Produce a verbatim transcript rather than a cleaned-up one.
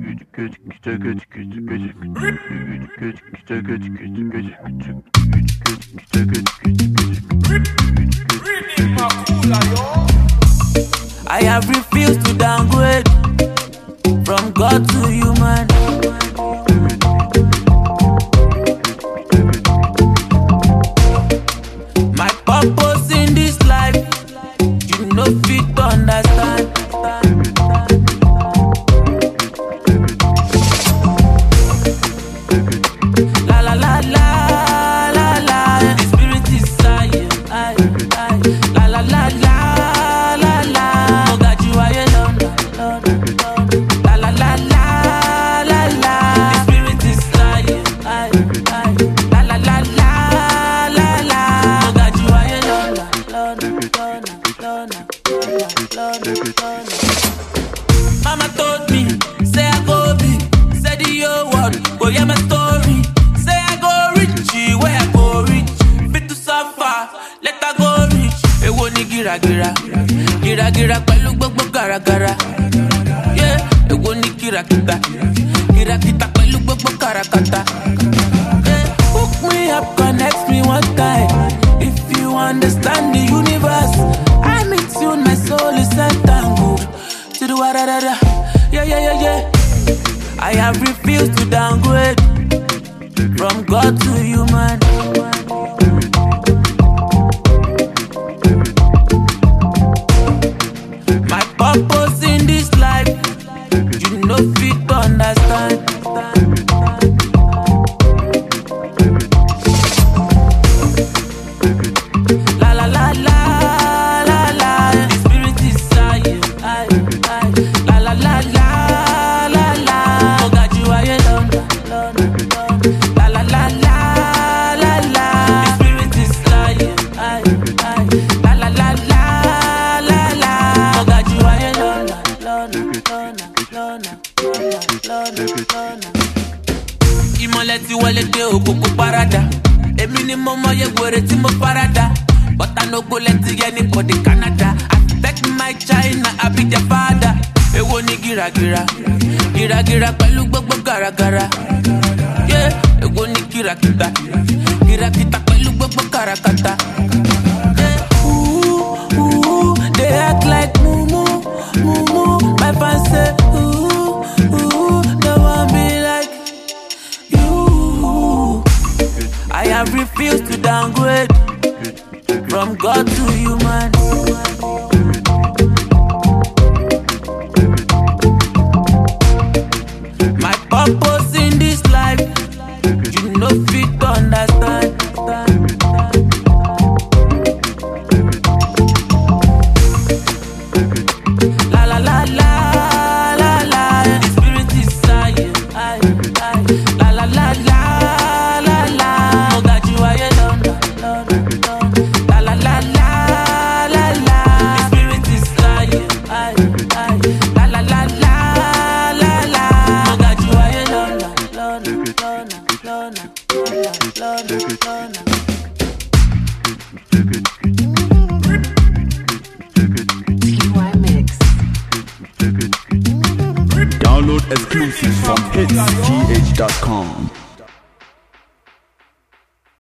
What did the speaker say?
I have refused to downgrade from God to human. My purpose in this life, you know fit to understand. La la la la la la, the spirit is high, high, high. La la la la la la, oh God, you are alone, Lord, Lord. La la la la la la, the spirit is high, high, high. La la la la la la, oh God, you are alone, Lord, Lord, Lord, Lord, Lord, Lord. Mama told me, say I go big, say the whole world, go hear my story. Say I go rich, where I go rich, fit to suffer, let I go rich. Ewo ni gira gira, gira gira pẹ̀lú gbogbo gara gara. Yeah, ewo ni gira kita, gira kita pẹ̀lú gbogbo karakata. Yeah, hook me up, connect me one time. If you understand the universe, I meet you, my soul is entangled to the wa-da-da-da. Yeah, yeah, yeah, yeah. I have refused to downgrade from God to human. My purpose in this life, you know fit to understand. La la la la la la, the spirit is high, high, high. La la la la la la, oh God, you are alone, Lord, Lord. La la la la la la, the spirit is high, high, high. La la la la la la, oh God, you are alone, Lord, Lord, Lord, Lord, Lord, Lord. Ìmọ̀lẹ̀ tí wọlé dé òkùnkùn parada. Èmi ni mo mọ iye wèrè tí mo farada. But I no go let anybody Canada. I take my China, I be their father. Ewo ni gira gira, gira gira pẹ̀lú gbogbo gara gara. Yeah, ewo ni gira kita, gira kita pẹ̀lú gbogbo karakata. Yeah, ooh ooh, they act like mumu mumu. My fans say ooh ooh, no one be like you. I have refused to downgrade from God to human. My purpose in this life, you know fit to understand. La la la la la la, the spirit is high, high, high. La la la la la la, oh God, you are alone, Lord, Lord. La la la la la la, the spirit is high, high, high. La la la la la la, oh God, you are alone, Lord, Lord, Lord, Lord, Lord, Lord. T Y Mix. Download exclusives from hits g h dot com.